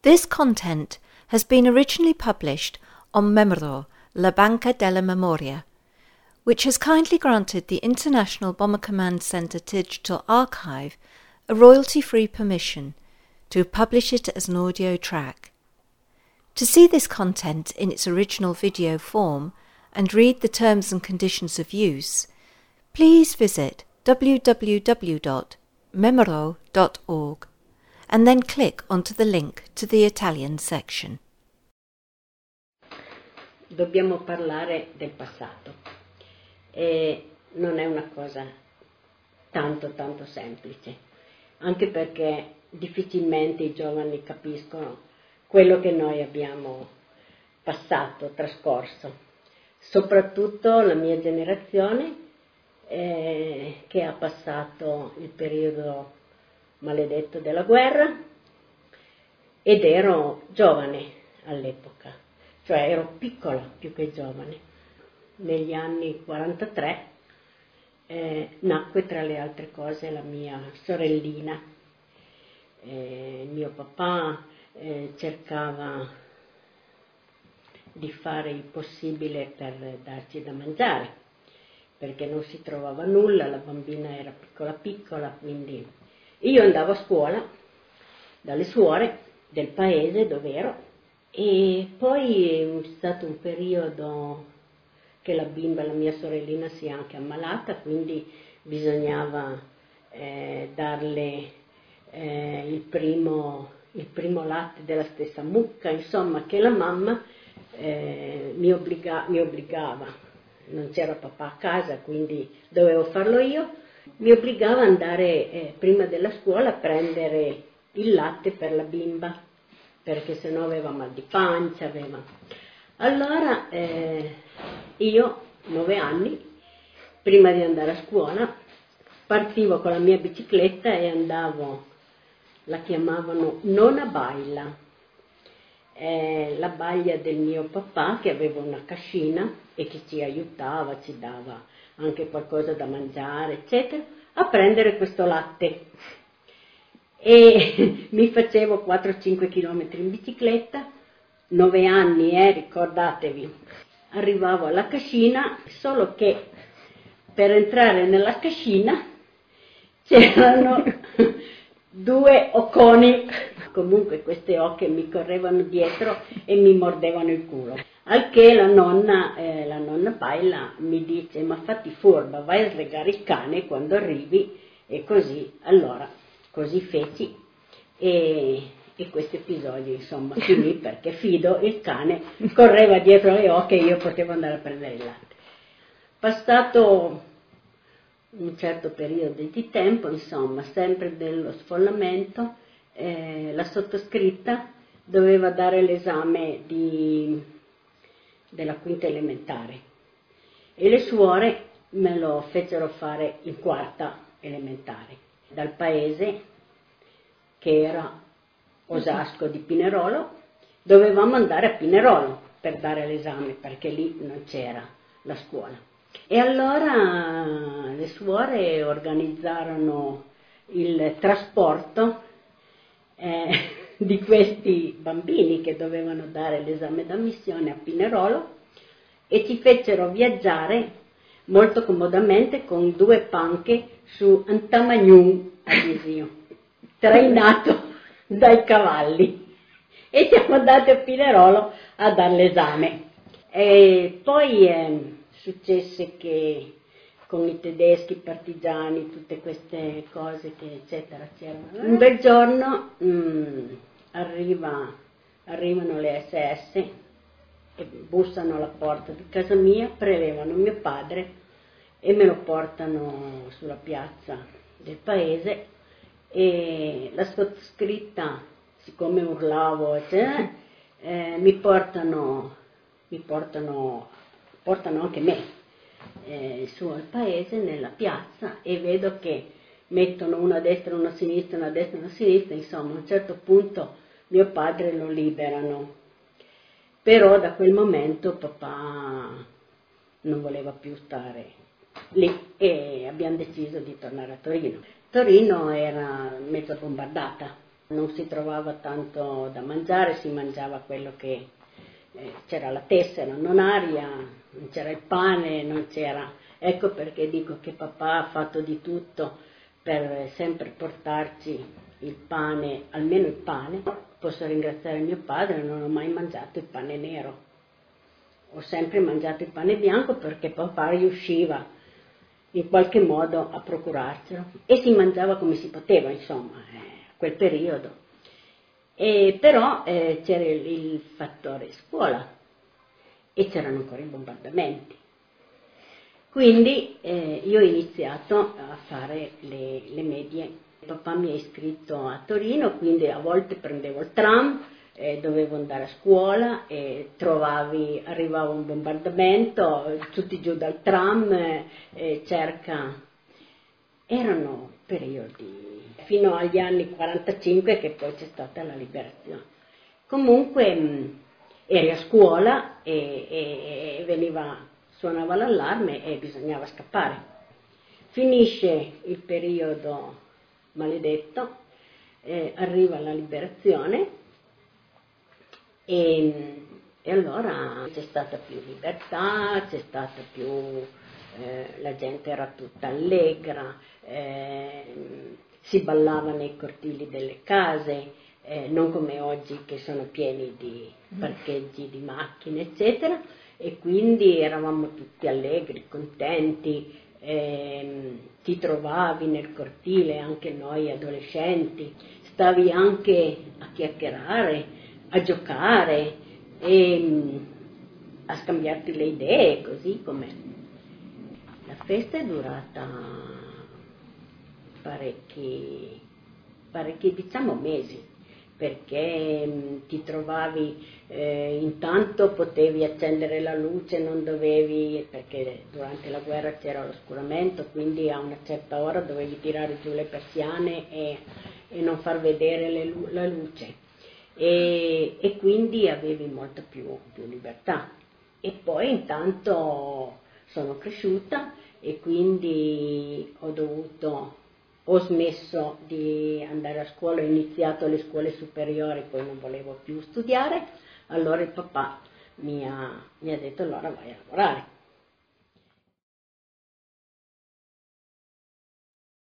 This content has been originally published on Memoro, La Banca della Memoria, which has kindly granted the International Bomber Command Center Digital Archive a royalty-free permission to publish it as an audio track. To see this content in its original video form and read the terms and conditions of use, please visit www.memoro.org and then click onto the link to the Italian section. Dobbiamo parlare del passato e non è una cosa tanto semplice, anche perché difficilmente i giovani capiscono quello che noi abbiamo passato, trascorso, soprattutto la mia generazione che ha passato il periodo maledetto della guerra ed ero giovane all'epoca, cioè ero piccola più che giovane. Negli anni 43 nacque tra le altre cose la mia sorellina. Mio papà cercava di fare il possibile per darci da mangiare, perché non si trovava nulla, la bambina era piccola, quindi io andavo a scuola dalle suore del paese dove ero e poi è stato un periodo che la mia sorellina si è anche ammalata, quindi bisognava darle il primo latte della stessa mucca, insomma, che la mamma mi obbligava, non c'era papà a casa, quindi dovevo farlo io, mi obbligava ad andare prima della scuola a prendere il latte per la bimba, perché sennò aveva mal di pancia, Allora io, 9 anni, prima di andare a scuola, partivo con la mia bicicletta e andavo, la chiamavano nonna baila, la balia del mio papà che aveva una cascina e che ci aiutava, ci dava anche qualcosa da mangiare, eccetera, a prendere questo latte. E mi facevo 4-5 chilometri in bicicletta, 9 anni, ricordatevi. Arrivavo alla cascina, solo che per entrare nella cascina c'erano 2 occoni. Comunque queste oche mi correvano dietro e mi mordevano il culo. Al che la nonna Baila mi dice: ma fatti furba, vai a slegare il cane quando arrivi, e così, allora, così feci e questo episodio insomma finì perché Fido, il cane, correva dietro le oche e io potevo andare a prendere il latte. Passato un certo periodo di tempo, insomma, sempre dello sfollamento, la sottoscritta doveva dare l'esame della quinta elementare e le suore me lo fecero fare in quarta elementare dal paese, che era Osasco di Pinerolo. Dovevamo andare a Pinerolo per dare l'esame perché lì non c'era la scuola. E allora le suore organizzarono il trasporto di questi bambini che dovevano dare l'esame d'ammissione a Pinerolo e ci fecero viaggiare molto comodamente con 2 panche su Antamagnum a Desio, trainato dai cavalli, e siamo andati a Pinerolo a dare l'esame. E poi successe che con i tedeschi, i partigiani, tutte queste cose che eccetera c'erano. Un bel giorno arrivano le SS e bussano alla porta di casa mia, prelevano mio padre e me lo portano sulla piazza del paese e la sottoscritta, siccome urlavo, eccetera, portano anche me su al paese, nella piazza, e vedo che mettono uno a destra, uno a sinistra, uno a destra, uno a sinistra, insomma a un certo punto mio padre lo liberano, però da quel momento papà non voleva più stare lì e abbiamo deciso di tornare a Torino. Torino era mezza bombardata Non si trovava tanto da mangiare, si mangiava quello che c'era la tessera, non aria, non c'era il pane, non c'era... Ecco perché dico che papà ha fatto di tutto per sempre portarci il pane, almeno il pane. Posso ringraziare mio padre, non ho mai mangiato il pane nero. Ho sempre mangiato il pane bianco perché papà riusciva in qualche modo a procurarcelo e si mangiava come si poteva, insomma, a quel periodo. Però c'era il fattore scuola e c'erano ancora i bombardamenti. Quindi io ho iniziato a fare le medie. Papà mi ha iscritto a Torino, quindi a volte prendevo il tram, dovevo andare a scuola e arrivava un bombardamento, tutti giù dal tram, cerca... Erano periodi fino agli anni 45 che poi c'è stata la liberazione. Comunque eri a scuola e suonava l'allarme e bisognava scappare. Finisce il periodo maledetto, arriva la liberazione e allora c'è stata più libertà, c'è stata più... la gente era tutta allegra, si ballava nei cortili delle case, non come oggi che sono pieni di parcheggi di macchine, eccetera, e quindi eravamo tutti allegri, contenti, ti trovavi nel cortile, anche noi adolescenti, stavi anche a chiacchierare, a giocare e a scambiarti le idee, così come... La festa è durata parecchi diciamo mesi, perché ti trovavi, intanto potevi accendere la luce, non dovevi, perché durante la guerra c'era l'oscuramento, quindi a una certa ora dovevi tirare giù le persiane e non far vedere la luce, e quindi avevi molta più libertà. E poi intanto sono cresciuta e quindi ho smesso di andare a scuola, ho iniziato le scuole superiori, poi non volevo più studiare, allora il papà mi ha detto allora vai a lavorare.